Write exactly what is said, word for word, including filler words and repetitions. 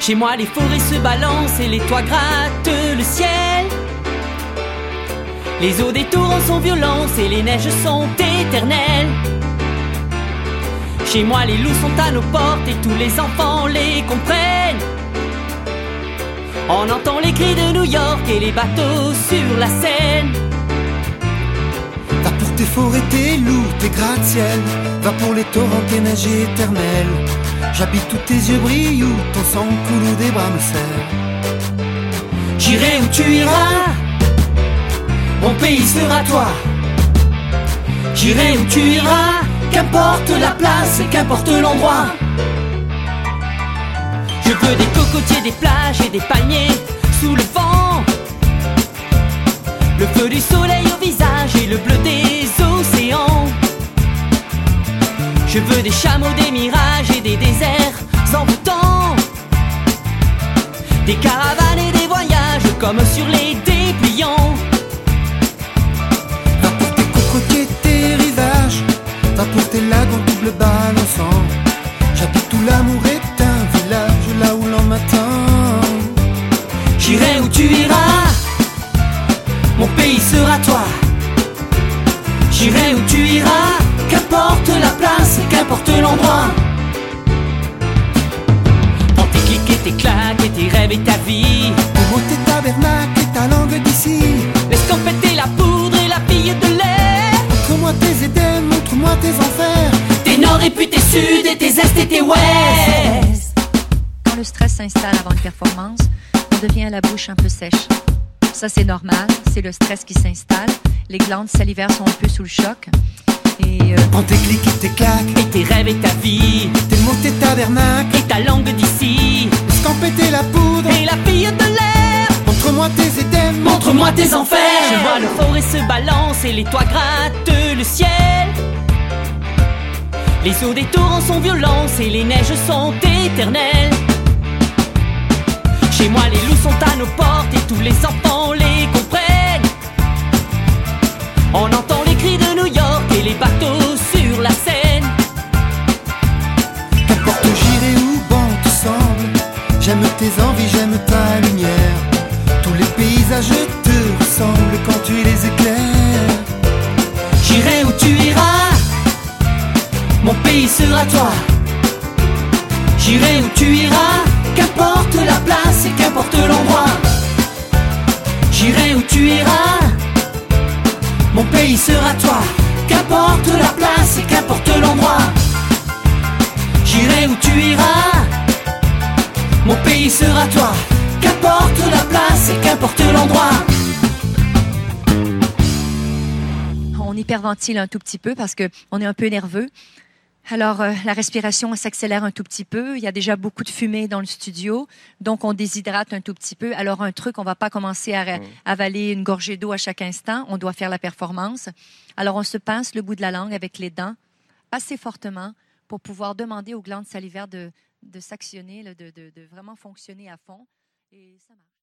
Chez moi les forêts se balancent et les toits grattent le ciel. Les eaux des torrents sont violentes et les neiges sont éternelles. Chez moi les loups sont à nos portes et tous les enfants les comprennent. On entend les cris de New York et les bateaux sur la Seine. Va pour tes forêts, tes loups, tes gratte-ciel. Va pour les torrents, tes neiges éternelles. J'habite où tes yeux brillent, où ton sang coule, où des bras me serrent. J'irai où tu iras, mon pays sera toi. J'irai où tu iras, qu'importe la place et qu'importe l'endroit. Je veux des cocotiers, des plages et des palmiers sous le vent. Le feu du soleil au visage et le bleu des océans. Je veux des chameaux, des mirages et des déserts envoûtants. Des caravanes et des voyages comme sur les dépliants. Va pour tes cocotiers, tes rivages. Va pour tes lacs en double balançant. J'habite où l'amour est un village, là où l'on m'attend. J'irai où tu iras, mon pays sera toi. J'irai où tu iras, qu'importe la place et qu'importe l'endroit. Prends tes clics et tes claques et tes rêves et ta vie. Tes mots, tes tabernacles et ta langue d'ici. Laisse compléter la poudre et la pille de l'air. Montre-moi tes Éden, montre-moi tes enfers. Tes nord et puis tes sud et tes est et tes ouest. Quand le stress s'installe avant une performance, on devient la bouche un peu sèche. Ça, c'est normal, c'est le stress qui s'installe. Les glandes salivaires sont un peu sous le choc. Et euh... prends tes clics et tes claques et tes rêves et ta vie. Tes mots, tes tabernacles et ta langue d'ici. Laisse compléter la poudre et la pille de l'air. Montre-moi tes Éden, montre-moi tes enfers. Je vois le forêt se balance et les toits grattent le ciel. Les eaux des torrents sont violentes et les neiges sont éternelles. Chez moi les loups sont à nos portes et tous les enfants les comprennent. On entend les cris de New York et les bateaux sur la Seine. Qu'importe où j'irai où bon te semble, j'aime tes envies, j'aime ta lumière. Tous les paysages te ressemblent quand tu les éclaires. J'irai où tu iras, mon pays sera toi. J'irai où tu iras, qu'importe la place et qu'importe l'endroit. J'irai où tu iras, mon pays sera toi. Qu'importe la place et qu'importe l'endroit. J'irai où tu iras, mon pays sera toi. Qu'importe la place et qu'importe l'endroit. On hyperventile un tout petit peu parce qu'on est un peu nerveux. Alors, euh, la respiration s'accélère un tout petit peu. Il y a déjà beaucoup de fumée dans le studio, donc on déshydrate un tout petit peu. Alors, un truc, on va pas commencer à mmh. avaler une gorgée d'eau à chaque instant. On doit faire la performance. Alors, on se pince le bout de la langue avec les dents assez fortement pour pouvoir demander aux glandes salivaires de, de s'actionner, de, de, de vraiment fonctionner à fond. Et ça marche.